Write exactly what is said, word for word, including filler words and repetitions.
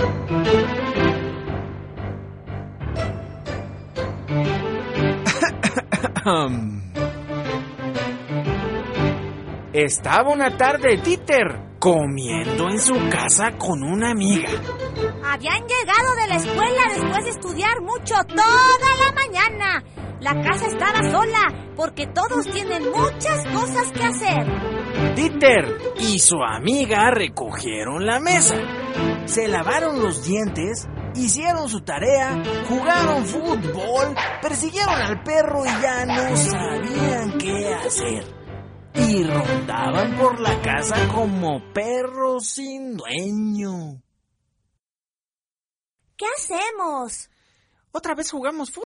Estaba una tarde Dieter comiendo en su casa con una amiga. Habían llegado de la escuela después de estudiar mucho toda la mañana. La casa estaba sola porque todos tienen muchas cosas que hacer. Dieter y su amiga recogieron la mesa, se lavaron los dientes, hicieron su tarea, jugaron fútbol, persiguieron al perro y ya no sabían qué hacer. Y rondaban por la casa como perros sin dueño. ¿Qué hacemos? Otra vez jugamos fútbol.